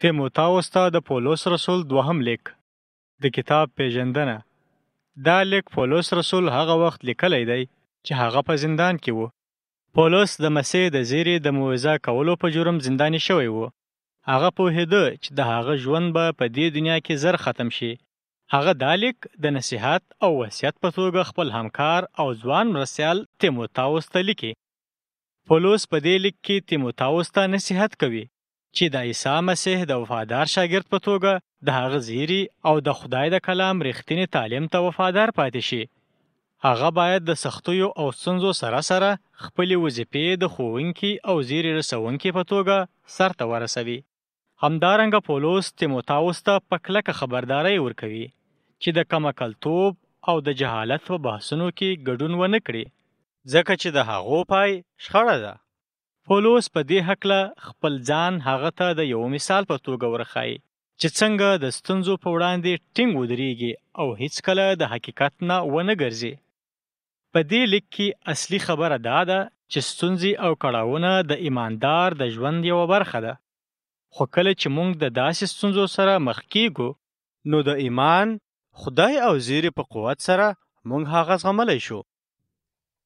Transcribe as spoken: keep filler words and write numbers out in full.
تیموتاوس ته د پولس رسول دوهم لیک د کتاب پیژندنه. دا لیک پولس رسول هغه وخت لیکلی دی چې هغه په زندان کې و. پولس د مسیح د زیرې د موعظه کولو په جرم زنداني شوی و. هغه پوهېده چې د هغه ژوند به په دې دنیا کې زر ختم شي. هغه دا لیک د نصیحت او وصیت په توګه خپل همکار او ځوان مرستیال تیموتاوس ته لیکي. پولس په دې لیک کې تیموتاوس ته نصیحت کوي چې د عیسی مسیح د وفادار شاګرد په توګه د هغه زیری او د خدای د کلام رښتینی تعلیم ته وفادار پاتې شي. هغه باید د سختیو او ستونزو سره سره خپلې وظیفې د ښوونکي او زیری رسونکي په توګه سرته ورسوي. همدارنګه پولس تیموتاوس ته په کلکه خبرداری ورکوي چې د کمعقلتوب او د جهالت په بحثونو کې ګډون ونه کړي، ځکه چې د هغو پای شخړه ده. پولس په دې هکله خپل ځان هغه ته د یو مثال په توګه ورښایي چې څنګه د ستونزو په وړاندې ټینګ ودرېږي او هیڅکله د حقیقت نه ونه ګرځي. په دې لیک کې اصلي خبره دا ده چې ستونزې او کړاوونه د ایماندار د ژوند یوه برخه ده. خو کله چې موږ د داسې ستونزو سره مخ کیږو، نو د ایمان، خدای او زیری په قوت سره موږ هغه زغملی شو.